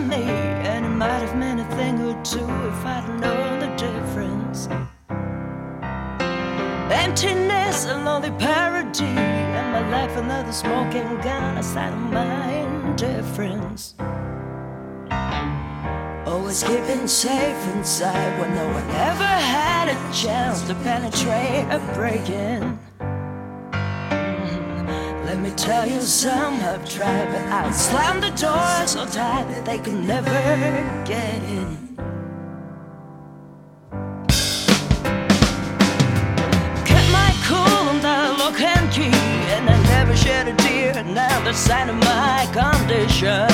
me, and it might have meant a thing or two if I'd known the difference. Emptiness, a lonely parody, and my life another smoking gun, a sign of my indifference. Always keeping safe inside when no one ever had a chance to penetrate or break in. Let me tell you, some have tried, but I slammed the door so tight that they could never get in. Kept my cool on the lock and key, and I never shed a tear, and now the sign of my condition.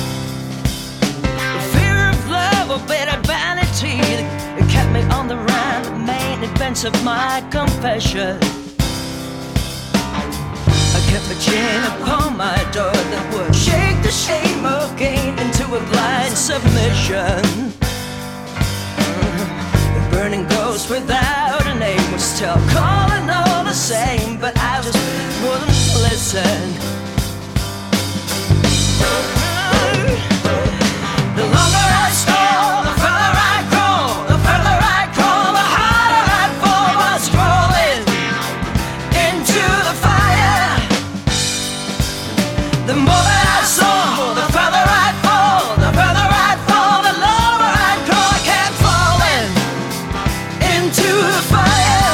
The fear of love or bitter vanity, it kept me on the run, the main events of my confession. I kept a chain upon my door that would shake the shame again into a blind submission. The burning ghost without a name was still calling all the same, but I just wouldn't listen. The longer I stall, the further I crawl, the further I crawl, the harder I fall, while scrolling into the fire. The more that I saw, the further I fall, the further I fall, the lower I go. I kept falling into the fire.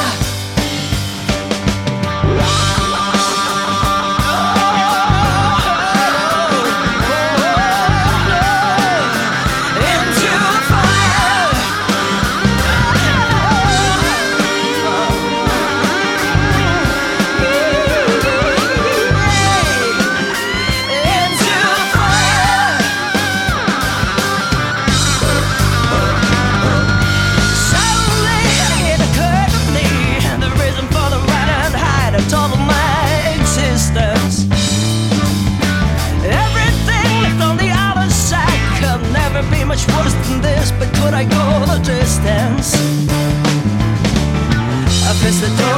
Into the fire. Into the fire. Suddenly it occurred to me the reason for the right and hide of total my existence. Everything left on the other side could never be much worse than this, but could I go the distance? I pressed the door